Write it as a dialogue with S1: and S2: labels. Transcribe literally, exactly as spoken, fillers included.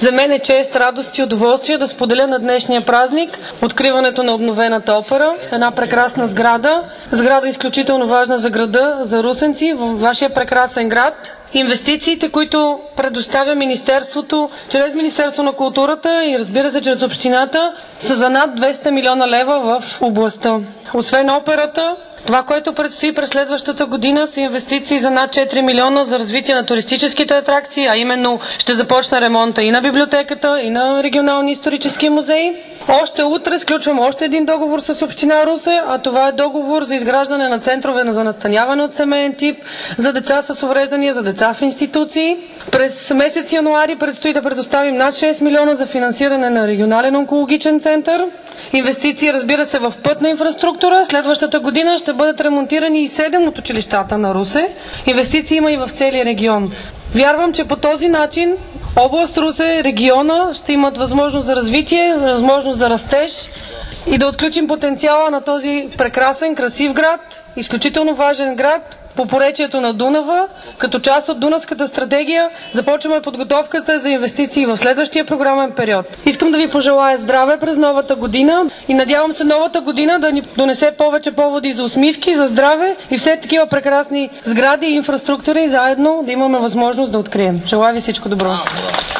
S1: За мен е чест, радост и удоволствие да споделя на днешния празник откриването на обновената опера. Една прекрасна сграда. Сграда изключително важна за града, за русенци, в вашия прекрасен град. Инвестициите, които предоставя Министерството, чрез Министерство на културата и разбира се чрез общината, са за над двеста милиона лева в областта. Освен операта, това, което предстои през следващата година, са инвестиции за над четири милиона за развитие на туристическите атракции, а именно ще започне ремонта и на библиотеката, и на регионални исторически музеи. Още утре сключвам още един договор с община Русе, а това е договор за изграждане на центрове за настаняване от семейен тип, за деца с увреждания, за деца в институции. През месец януари предстои да предоставим над шест милиона за финансиране на регионален онкологичен център. Инвестиции, разбира се, в пътна инфраструктура. Следващата година ще бъдат ремонтирани и седем от училищата на Русе. Инвестиции има и в целия регион. Вярвам, че по този начин област Русе, региона ще имат възможност за развитие, възможност за растеж и да отключим потенциала на този прекрасен, красив град, изключително важен град по поречието на Дунава. Като част от Дунавската стратегия започваме подготовката за инвестиции в следващия програмен период. Искам да ви пожелая здраве през новата година и надявам се новата година да ни донесе повече поводи за усмивки, за здраве и все такива прекрасни сгради и инфраструктури и заедно да имаме възможност да открием. Желая ви всичко добро!